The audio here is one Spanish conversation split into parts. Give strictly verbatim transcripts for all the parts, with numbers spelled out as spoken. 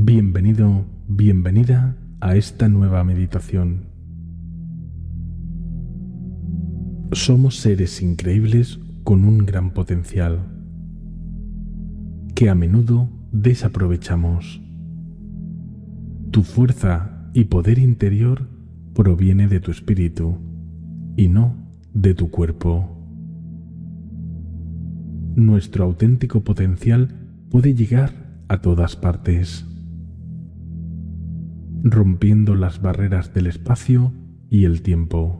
Bienvenido, bienvenida a esta nueva meditación. Somos seres increíbles con un gran potencial que a menudo desaprovechamos. Tu fuerza y poder interior proviene de tu espíritu y no de tu cuerpo. Nuestro auténtico potencial puede llegar a todas partes, rompiendo las barreras del espacio y el tiempo.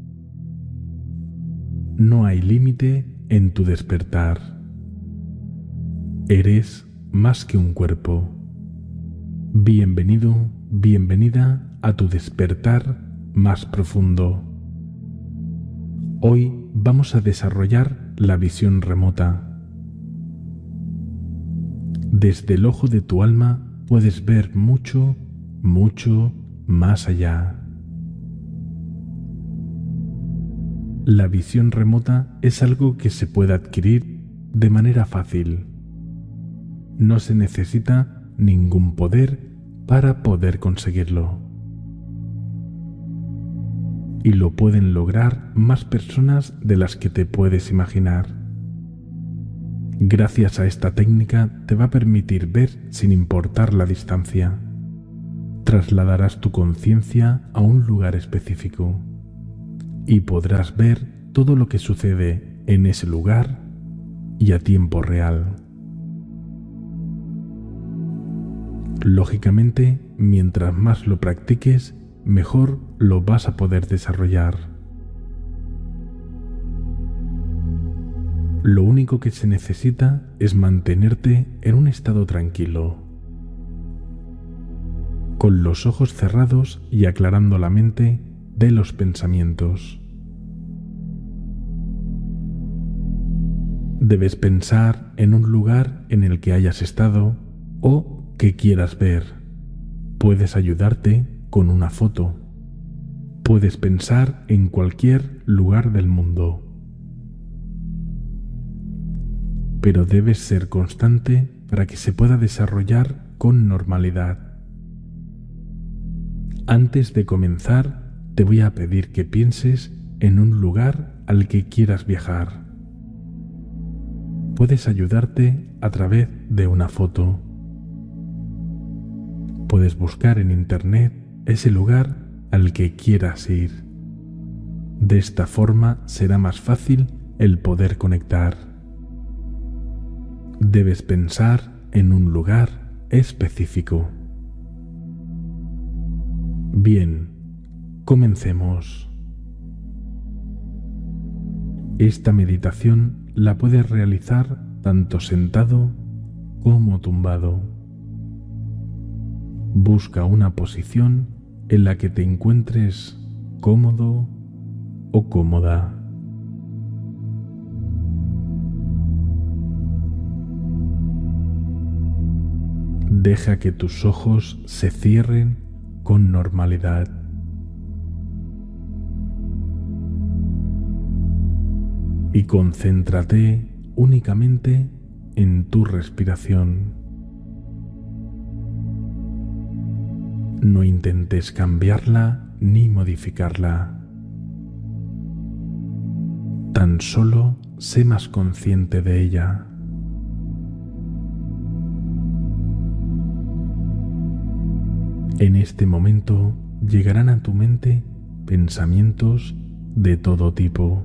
No hay límite en tu despertar. Eres más que un cuerpo. Bienvenido, bienvenida a tu despertar más profundo. Hoy vamos a desarrollar la visión remota. Desde el ojo de tu alma puedes ver mucho, mucho más allá. La visión remota es algo que se puede adquirir de manera fácil. No se necesita ningún poder para poder conseguirlo. Y lo pueden lograr más personas de las que te puedes imaginar. Gracias a esta técnica te va a permitir ver sin importar la distancia. Trasladarás tu conciencia a un lugar específico y podrás ver todo lo que sucede en ese lugar y a tiempo real. Lógicamente, mientras más lo practiques, mejor lo vas a poder desarrollar. Lo único que se necesita es mantenerte en un estado tranquilo, con los ojos cerrados y aclarando la mente de los pensamientos. Debes pensar en un lugar en el que hayas estado o que quieras ver. Puedes ayudarte con una foto. Puedes pensar en cualquier lugar del mundo. Pero debes ser constante para que se pueda desarrollar con normalidad. Antes de comenzar, te voy a pedir que pienses en un lugar al que quieras viajar. Puedes ayudarte a través de una foto. Puedes buscar en internet ese lugar al que quieras ir. De esta forma será más fácil el poder conectar. Debes pensar en un lugar específico. Bien, comencemos. Esta meditación la puedes realizar tanto sentado como tumbado. Busca una posición en la que te encuentres cómodo o cómoda. Deja que tus ojos se cierren con normalidad. Y concéntrate únicamente en tu respiración. No intentes cambiarla ni modificarla. Tan solo sé más consciente de ella. En este momento llegarán a tu mente pensamientos de todo tipo.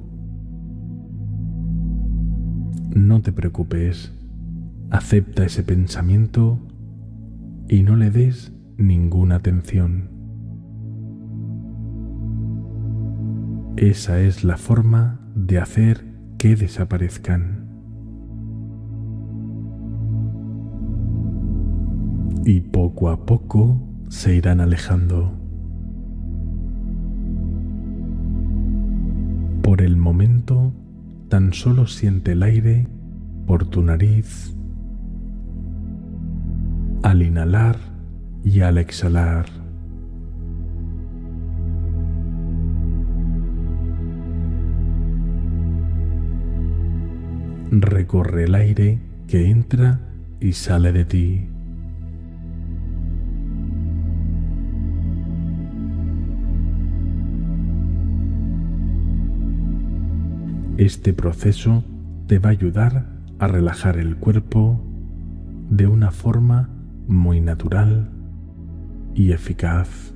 No te preocupes, acepta ese pensamiento y no le des ninguna atención. Esa es la forma de hacer que desaparezcan. Y poco a poco se irán alejando. Por el momento, tan solo siente el aire por tu nariz al inhalar y al exhalar. Recorre el aire que entra y sale de ti. Este proceso te va a ayudar a relajar el cuerpo de una forma muy natural y eficaz.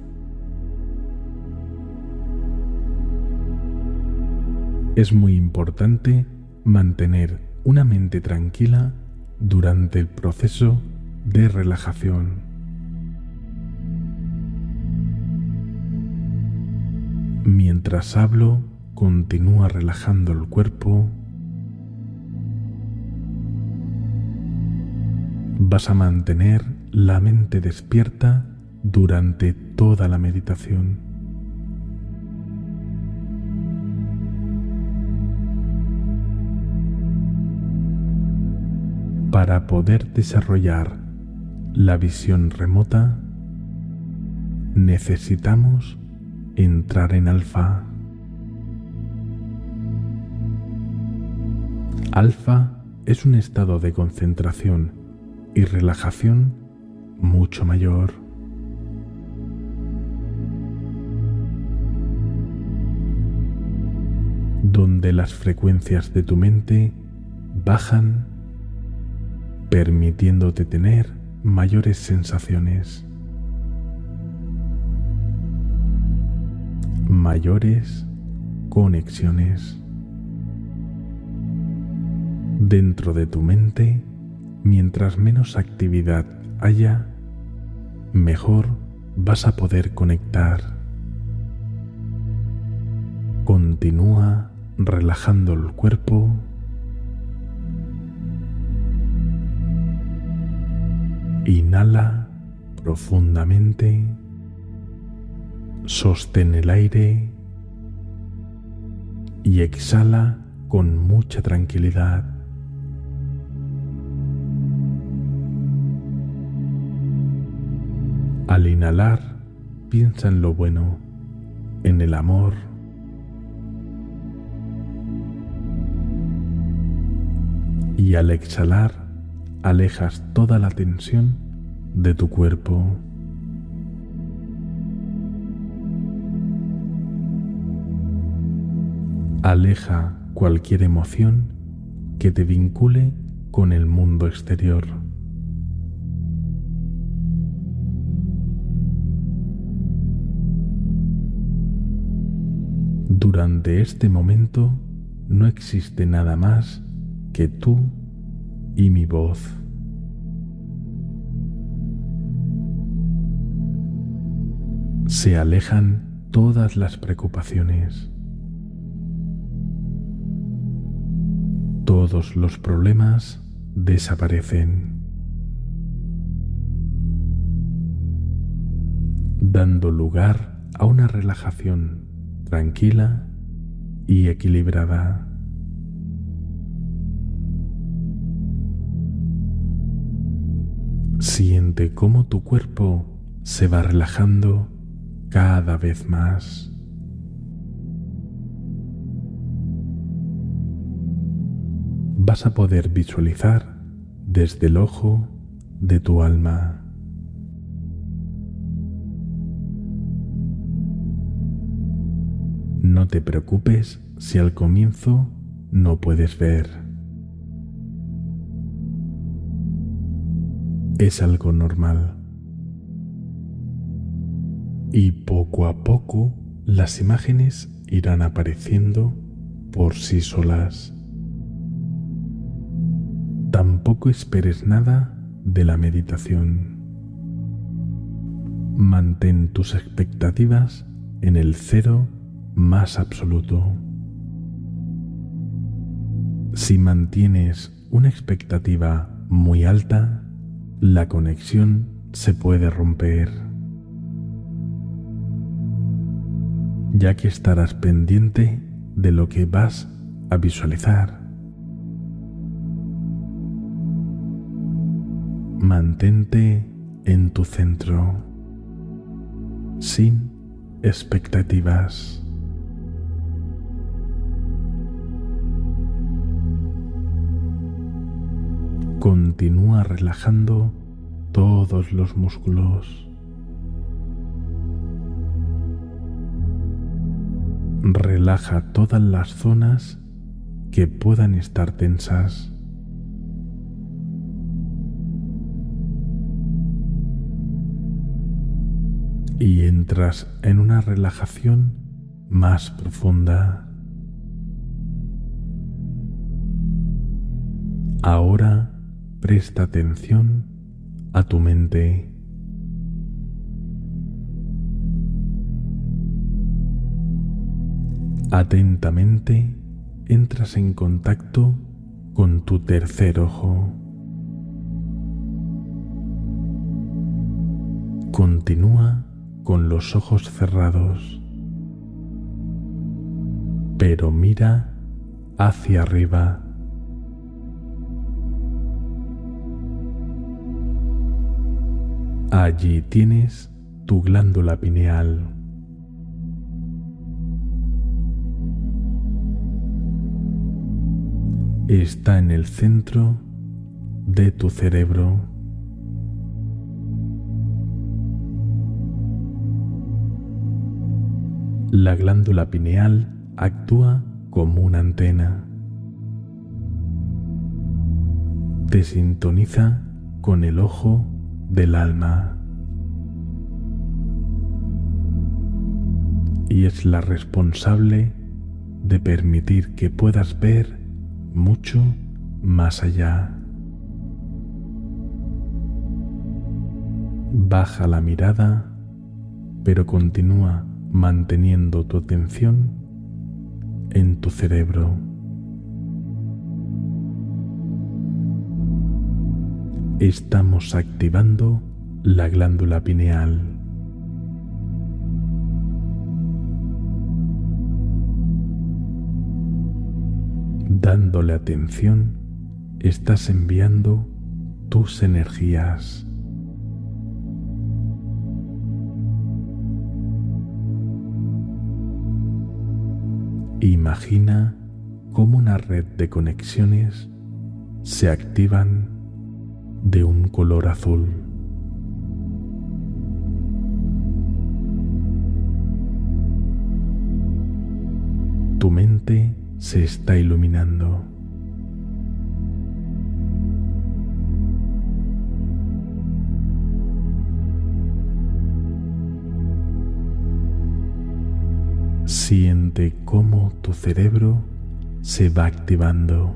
Es muy importante mantener una mente tranquila durante el proceso de relajación. Mientras hablo, continúa relajando el cuerpo. Vas a mantener la mente despierta durante toda la meditación. Para poder desarrollar la visión remota, necesitamos entrar en alfa. Alfa es un estado de concentración y relajación mucho mayor. Donde las frecuencias de tu mente bajan, permitiéndote tener mayores sensaciones, mayores conexiones. Dentro de tu mente, mientras menos actividad haya, mejor vas a poder conectar. Continúa relajando el cuerpo. Inhala profundamente. Sostén el aire y exhala con mucha tranquilidad. Al inhalar, piensa en lo bueno, en el amor. Y al exhalar, alejas toda la tensión de tu cuerpo. Aleja cualquier emoción que te vincule con el mundo exterior. Durante este momento no existe nada más que tú y mi voz. Se alejan todas las preocupaciones, todos los problemas desaparecen, dando lugar a una relajación tranquila y equilibrada. Siente cómo tu cuerpo se va relajando cada vez más. Vas a poder visualizar desde el ojo de tu alma. No te preocupes si al comienzo no puedes ver. Es algo normal. Y poco a poco las imágenes irán apareciendo por sí solas. Tampoco esperes nada de la meditación. Mantén tus expectativas en el cero más absoluto. Si mantienes una expectativa muy alta, la conexión se puede romper, ya que estarás pendiente de lo que vas a visualizar. Mantente en tu centro, sin expectativas. Continúa relajando todos los músculos. Relaja todas las zonas que puedan estar tensas. Y entras en una relajación más profunda. Ahora presta atención a tu mente. Atentamente entras en contacto con tu tercer ojo. Continúa con los ojos cerrados, pero mira hacia arriba. Allí tienes tu glándula pineal. Está en el centro de tu cerebro. La glándula pineal actúa como una antena. Te sintoniza con el ojo del alma y es la responsable de permitir que puedas ver mucho más allá. Baja la mirada, pero continúa manteniendo tu atención en tu cerebro. Estamos activando la glándula pineal. Dándole atención, estás enviando tus energías. Imagina cómo una red de conexiones se activan de un color azul. Tu mente se está iluminando. Siente cómo tu cerebro se va activando.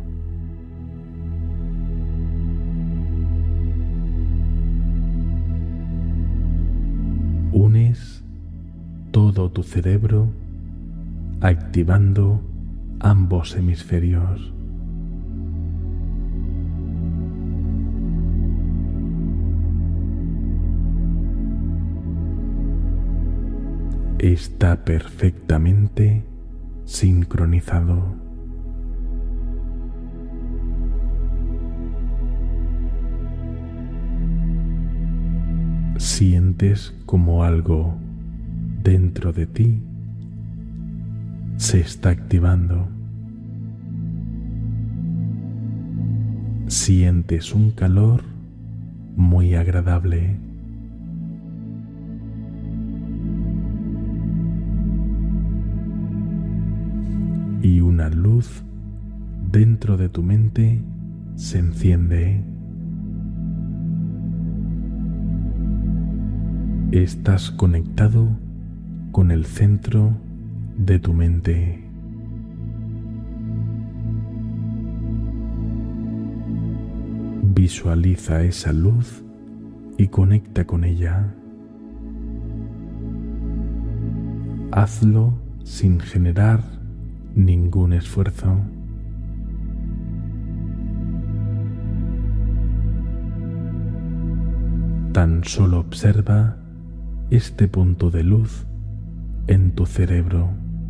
Unes todo tu cerebro activando ambos hemisferios. Está perfectamente sincronizado. Sientes como algo dentro de ti se está activando. Sientes un calor muy agradable. Y una luz dentro de tu mente se enciende. Estás conectado con el centro de tu mente. Visualiza esa luz y conecta con ella. Hazlo sin generar ningún esfuerzo. Tan solo observa este punto de luz en tu cerebro.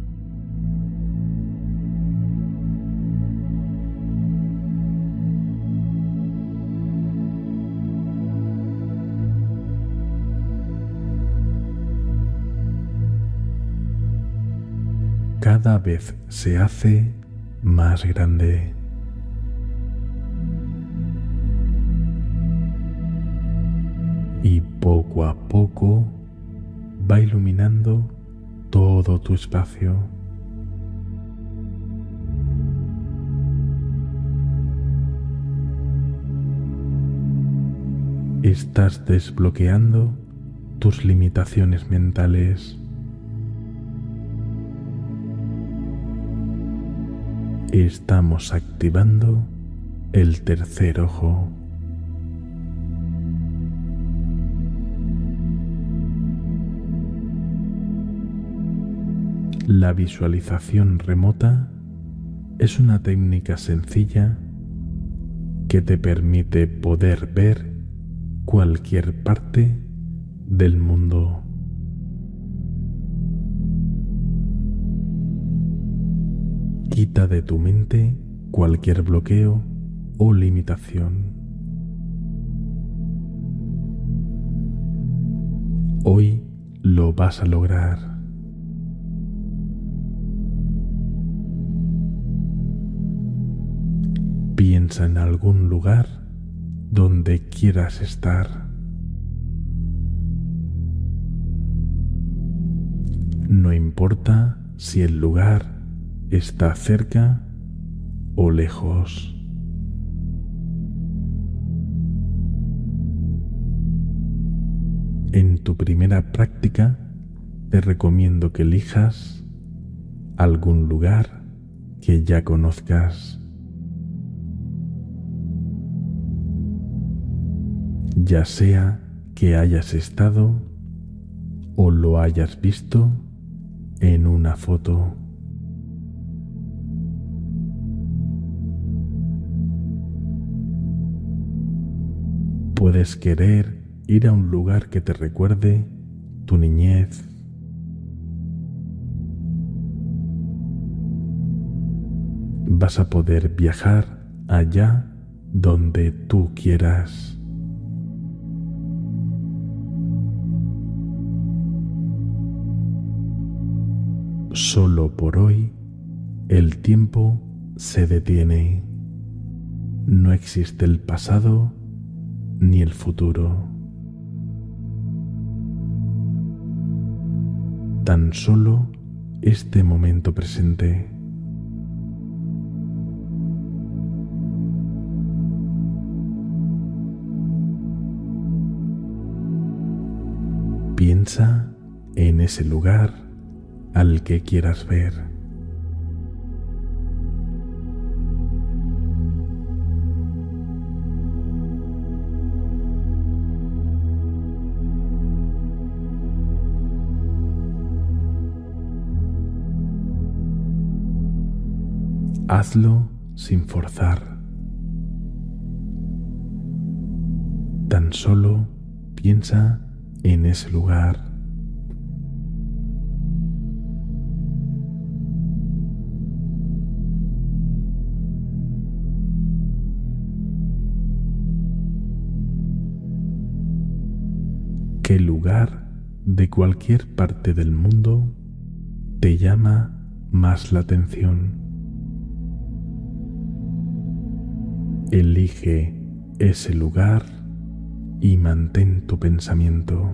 Cada vez se hace más grande. Y poco a poco va iluminando todo tu espacio. estás desbloqueando tus limitaciones mentales. Estamos activando el tercer ojo. La visualización remota es una técnica sencilla que te permite poder ver cualquier parte del mundo. Quita de tu mente cualquier bloqueo o limitación. Hoy lo vas a lograr. Piensa en algún lugar donde quieras estar. No importa si el lugar está cerca o lejos. En tu primera práctica te recomiendo que elijas algún lugar que ya conozcas. Ya sea que hayas estado o lo hayas visto en una foto. Puedes querer ir a un lugar que te recuerde tu niñez. Vas a poder viajar allá donde tú quieras. Solo por hoy el tiempo se detiene. No existe el pasado ni el futuro. Tan solo este momento presente. Piensa en ese lugar al que quieras ver. Hazlo sin forzar. Tan solo piensa en ese lugar. ¿Qué lugar de cualquier parte del mundo te llama más la atención? Elige ese lugar y mantén tu pensamiento.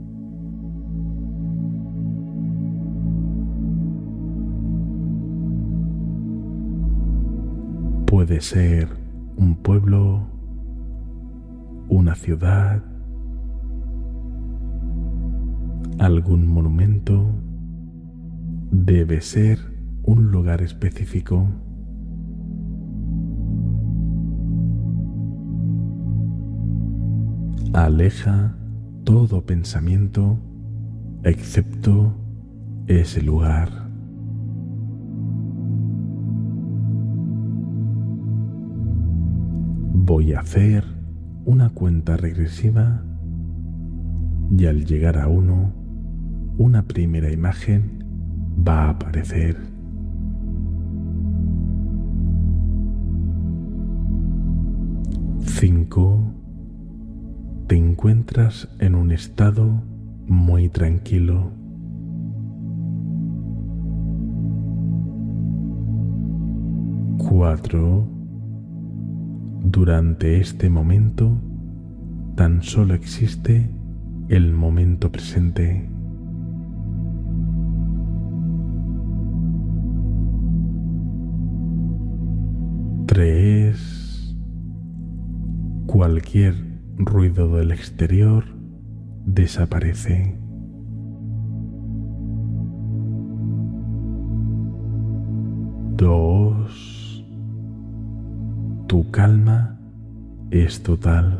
Puede ser un pueblo, una ciudad, algún monumento. Debe ser un lugar específico. Aleja todo pensamiento excepto ese lugar. Voy a hacer una cuenta regresiva y al llegar a uno, una primera imagen va a aparecer. Cinco. Te encuentras en un estado muy tranquilo. Cuatro. Durante este momento, tan solo existe el momento presente. Tres. Cualquier ruido del exterior desaparece. Dos. Tu calma es total.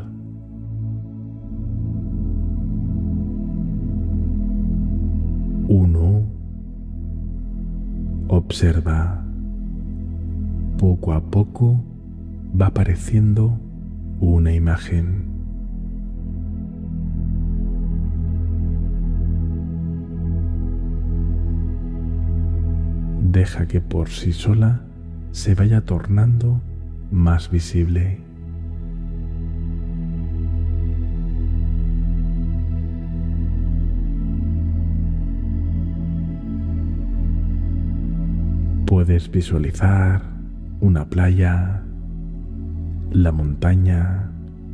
Uno. Observa. Poco a poco va apareciendo una imagen. Deja que por sí sola se vaya tornando más visible. Puedes visualizar una playa, la montaña,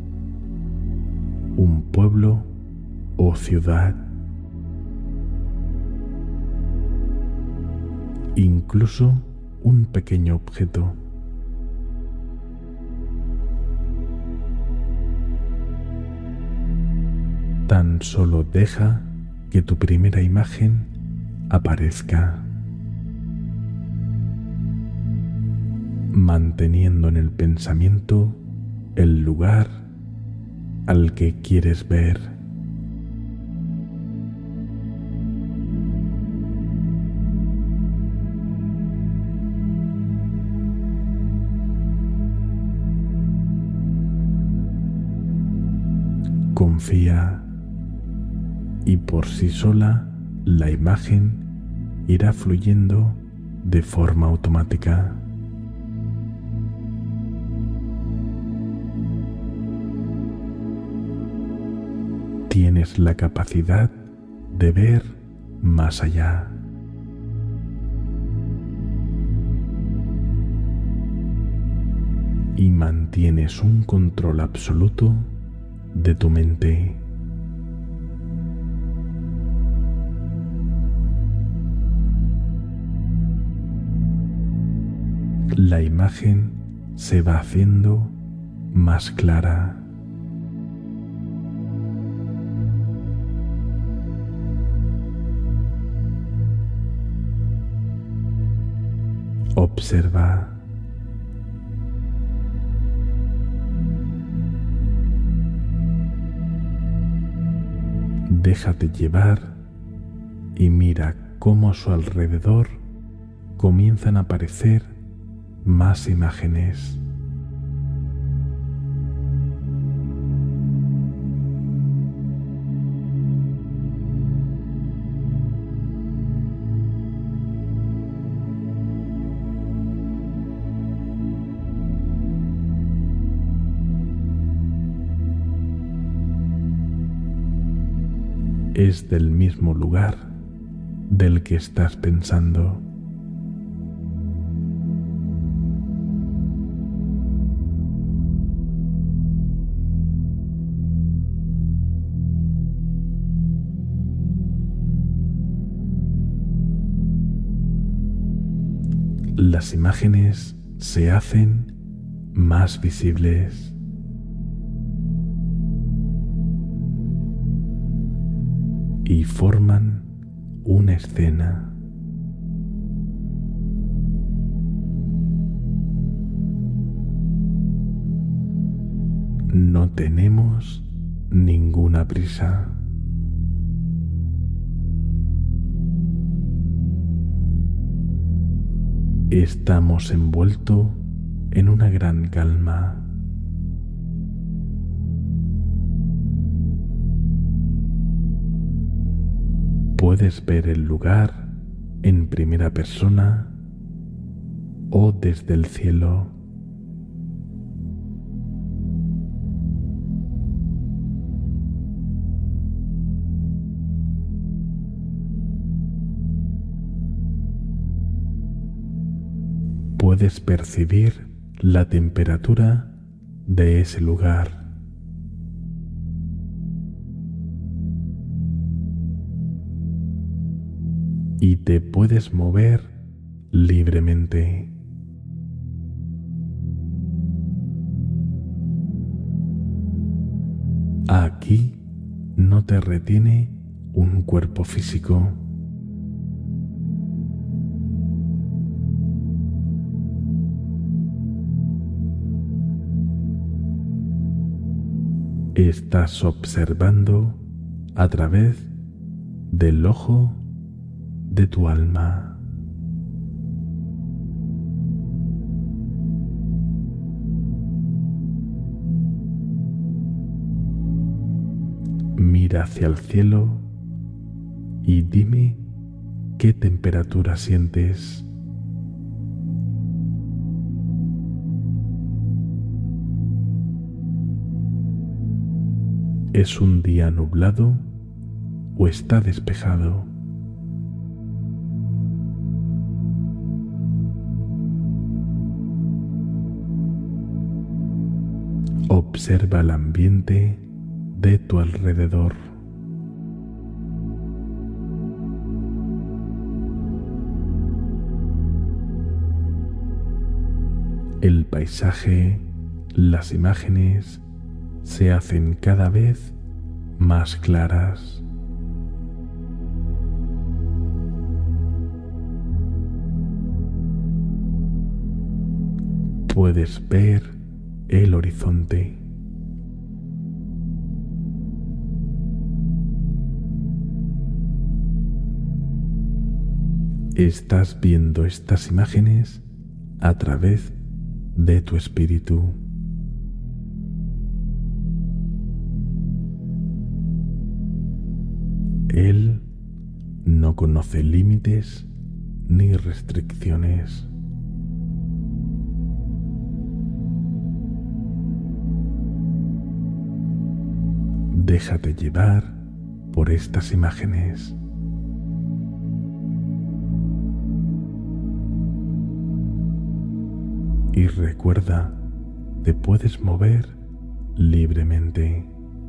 un pueblo o ciudad, incluso un pequeño objeto. Tan solo deja que tu primera imagen aparezca, manteniendo en el pensamiento el lugar al que quieres ver. Confía y por sí sola la imagen irá fluyendo de forma automática. Tienes la capacidad de ver más allá. Y mantienes un control absoluto de tu mente. La imagen se va haciendo más clara. Observa. Déjate llevar y mira cómo a su alrededor comienzan a aparecer más imágenes. Es del mismo lugar del que estás pensando. Las imágenes se hacen más visibles. Y forman una escena. No tenemos ninguna prisa. Estamos envueltos en una gran calma. Puedes ver el lugar en primera persona o desde el cielo. Puedes percibir la temperatura de ese lugar. Y te puedes mover libremente. Aquí no te retiene un cuerpo físico. Estás observando a través del ojo de tu alma. Mira hacia el cielo y dime qué temperatura sientes. ¿Es un día nublado o está despejado? Observa el ambiente de tu alrededor. El paisaje, las imágenes se hacen cada vez más claras. Puedes ver el horizonte. Estás viendo estas imágenes a través de tu espíritu. Él no conoce límites ni restricciones. Déjate llevar por estas imágenes. Y recuerda, te puedes mover libremente.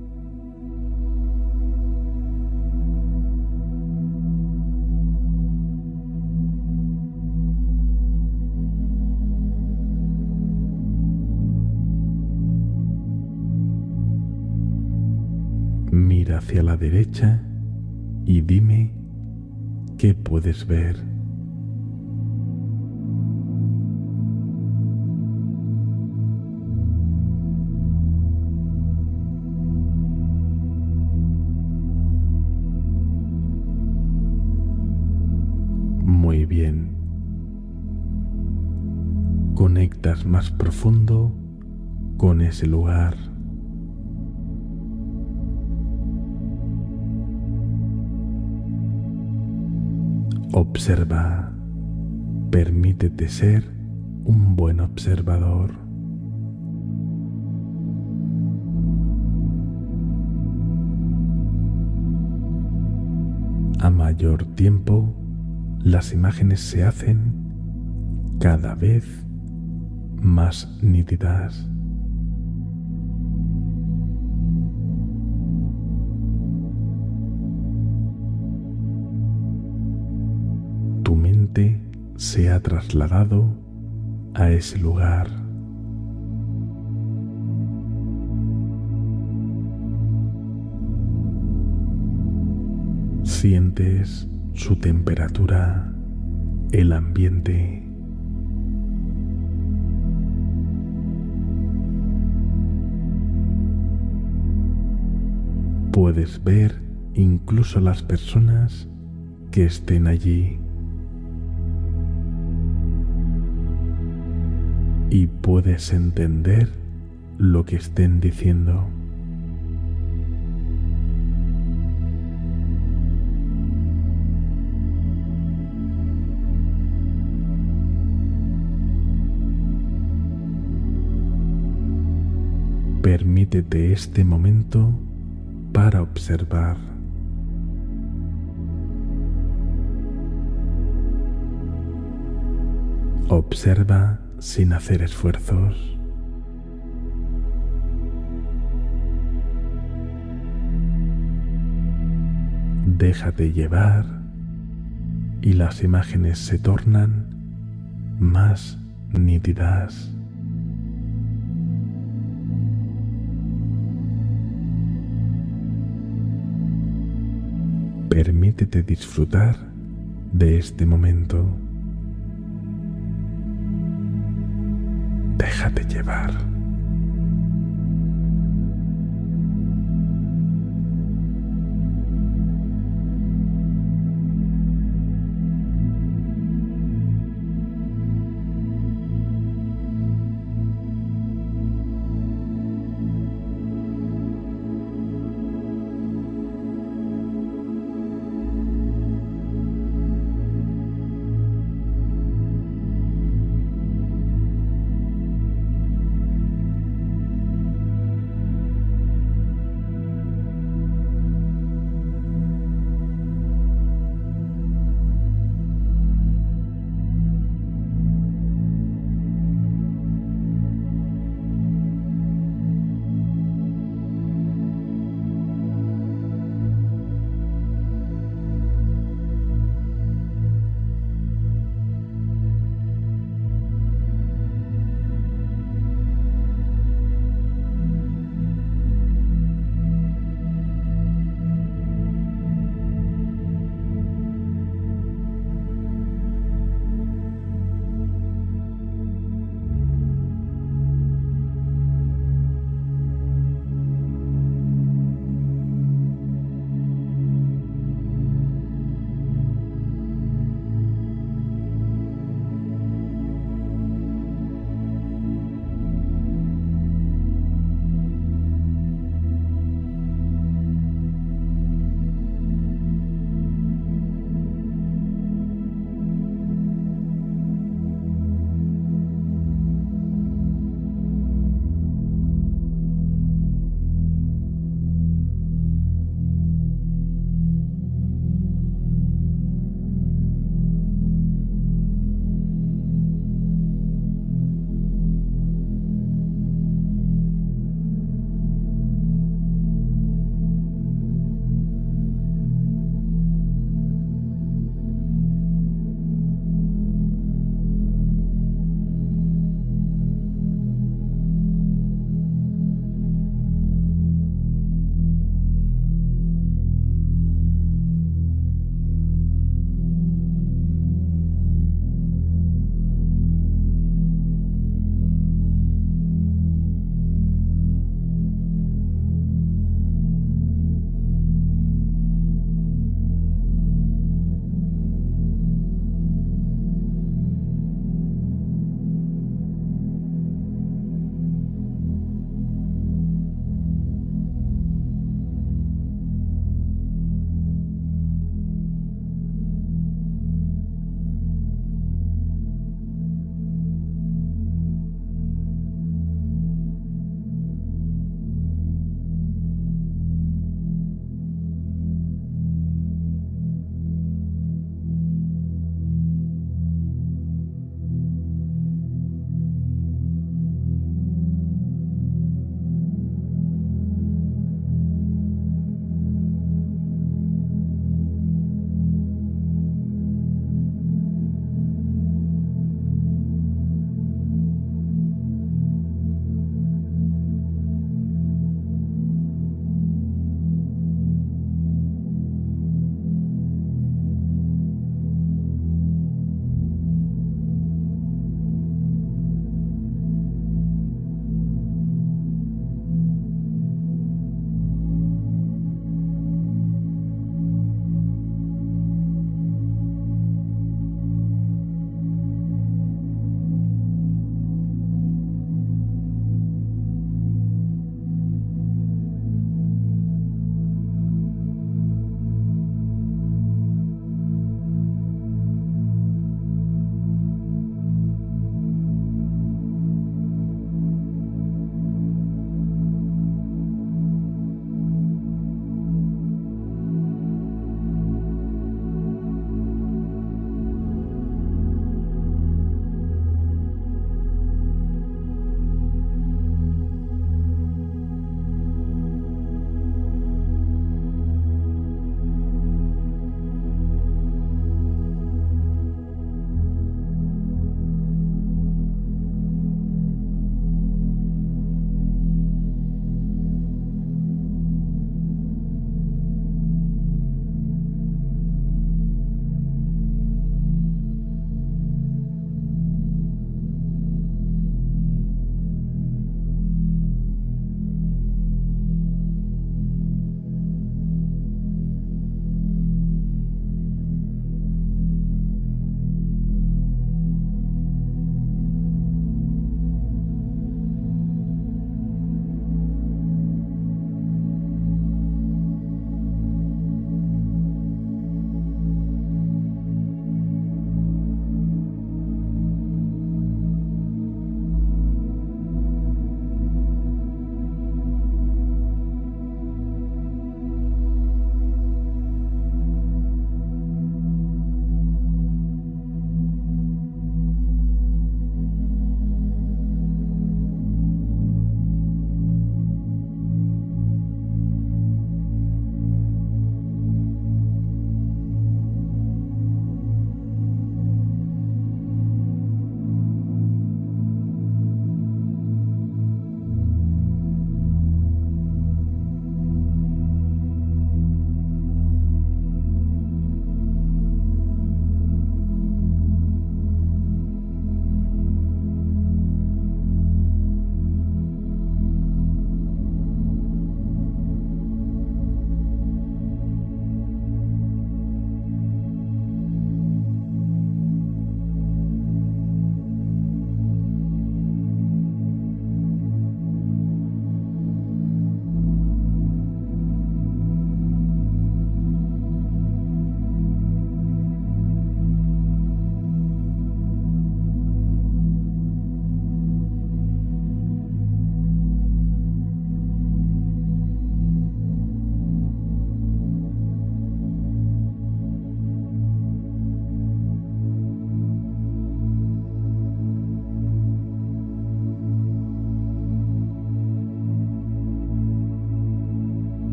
Mira hacia la derecha y dime qué puedes ver. Muy bien. Conectas más profundo con ese lugar. Observa, permítete ser un buen observador. A mayor tiempo, las imágenes se hacen cada vez más nítidas. Tu mente se ha trasladado a ese lugar. Sientes su temperatura, el ambiente. Puedes ver incluso las personas que estén allí. Y puedes entender lo que estén diciendo. Permítete este momento para observar. Observa sin hacer esfuerzos. Déjate llevar y las imágenes se tornan más nítidas. permítete disfrutar de este momento. Déjate llevar.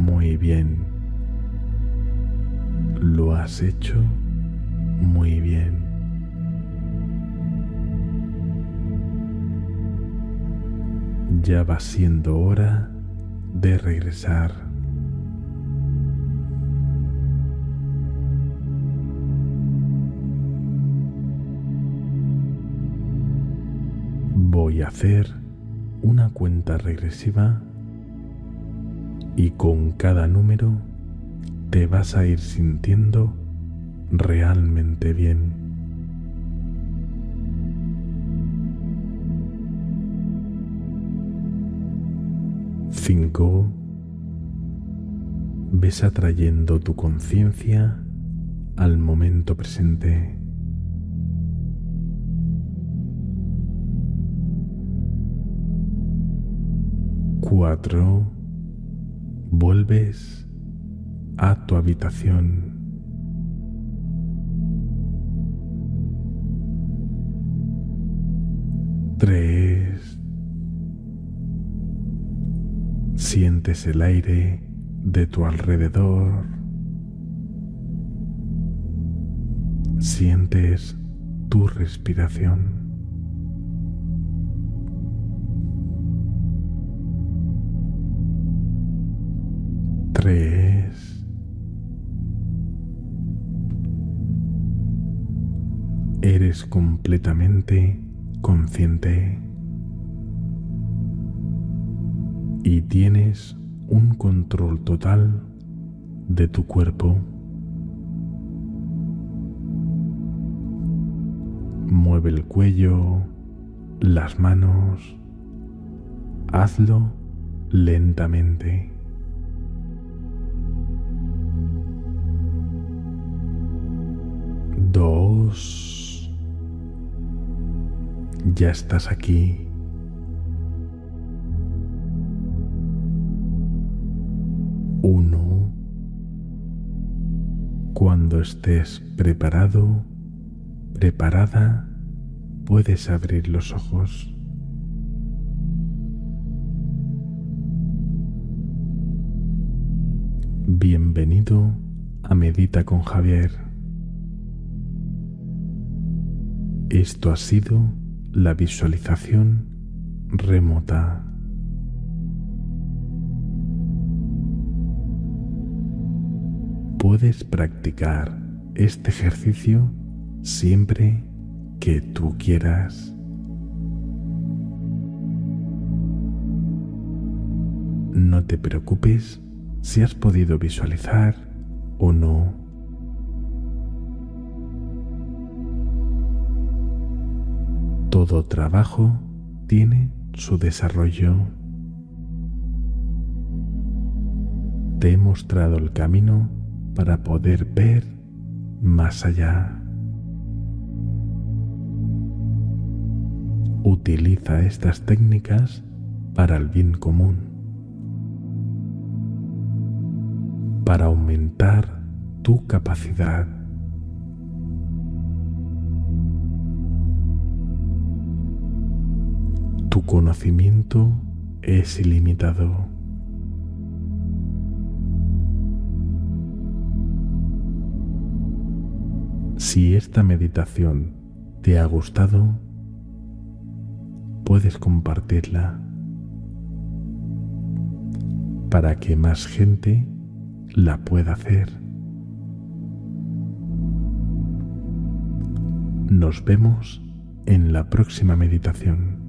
Muy bien. Lo has hecho muy bien. Ya va siendo hora de regresar. Voy a hacer una cuenta regresiva y con cada número te vas a ir sintiendo realmente bien. Cinco. Ves atrayendo tu conciencia al momento presente. Cuatro. Vuelves a tu habitación. Tres. Sientes el aire de tu alrededor. Sientes tu respiración. Tres. Eres completamente consciente y tienes un control total de tu cuerpo. Mueve el cuello, las manos. Hazlo lentamente. Dos. Ya estás aquí. Uno. Cuando estés preparado, preparada, puedes abrir los ojos. Bienvenido a Medita con Javier. Esto ha sido la visualización remota. Puedes practicar este ejercicio siempre que tú quieras. No te preocupes si has podido visualizar o no. Todo trabajo tiene su desarrollo. Te he mostrado el camino para poder ver más allá. Utiliza estas técnicas para el bien común, para aumentar tu capacidad. Tu conocimiento es ilimitado. Si esta meditación te ha gustado, puedes compartirla para que más gente la pueda hacer. Nos vemos en la próxima meditación.